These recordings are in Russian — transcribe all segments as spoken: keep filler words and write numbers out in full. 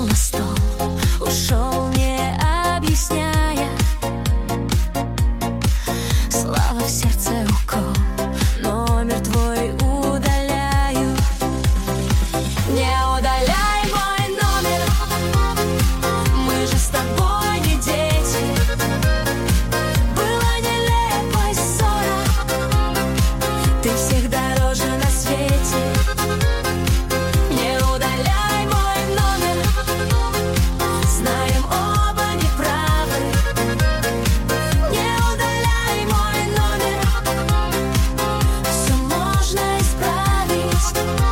на стол, ушел, не объясняя. Слава в сердце укол, номер твой удаляю. Не удаляй мой номер, мы же с тобой не дети. Была нелепой ссора, ты всех дороже на свете. Не удаляй мой номер, знаем оба неправы. Не удаляй мой номер, все можно исправить.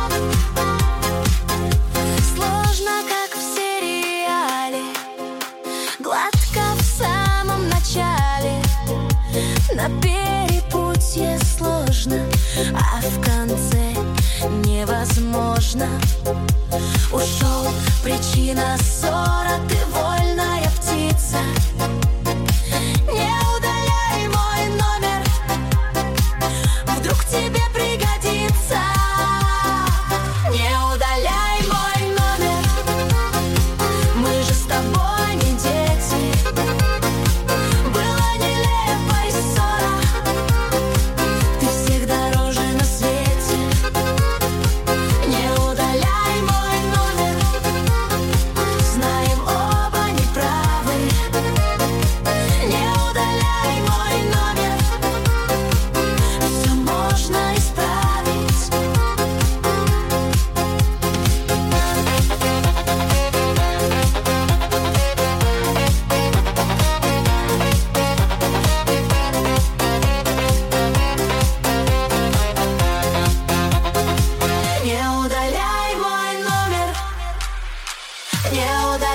Сложно, как в сериале, гладко в самом начале. На перепутье сложно, а в конце невозможно. Ушел, причина ссора, ты вольная птица. Не удаляй мой номер, вдруг тебе пригодится. Не удаляй мой номер, мы же с тобой не дети. Была нелепой ссора, ты всех дороже на свете. Не удаляй мой номер, знаем оба неправы. Не удаляй мой номер, все можно исправить. Не удаляй мой номер, не удаляй.